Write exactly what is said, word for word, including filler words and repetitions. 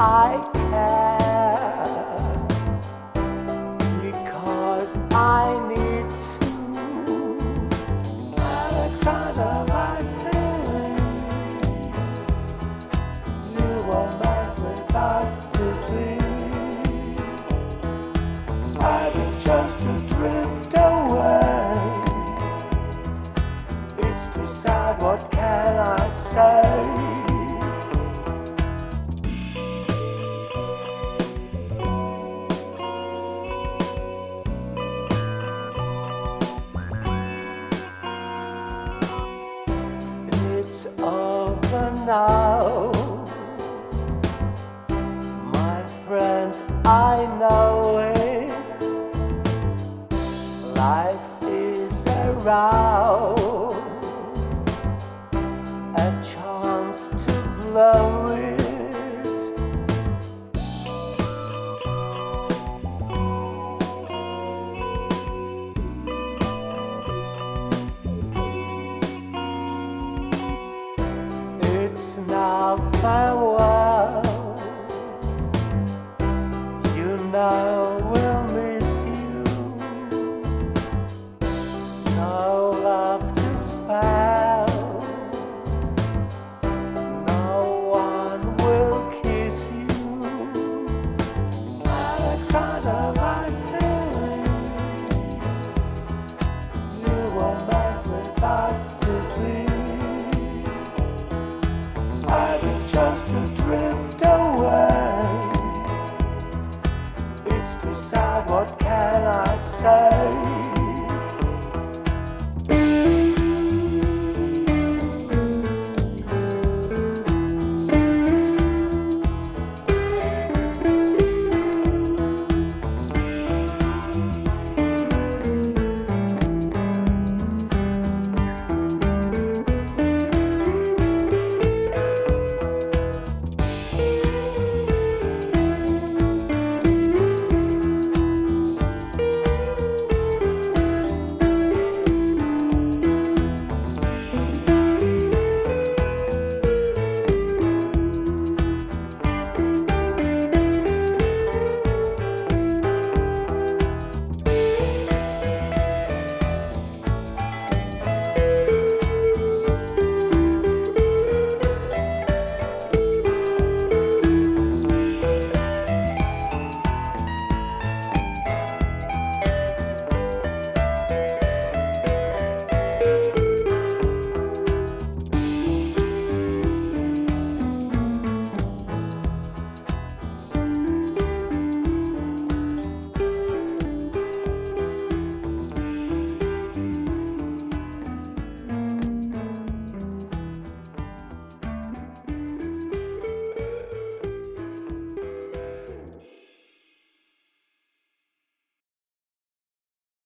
I care, because I need to. Alexander Vasily, you were meant with us to be. I chose to drift away. It's too sad, what can I say? It's over now, my friend, I know it. Life is around, a chance to blow it. It's now farewell, you know we'll miss you. No love to spare, no one will kiss you. Alexander Vasily, you were meant with us to be. I chose to drift away. It's too sad, what can I say?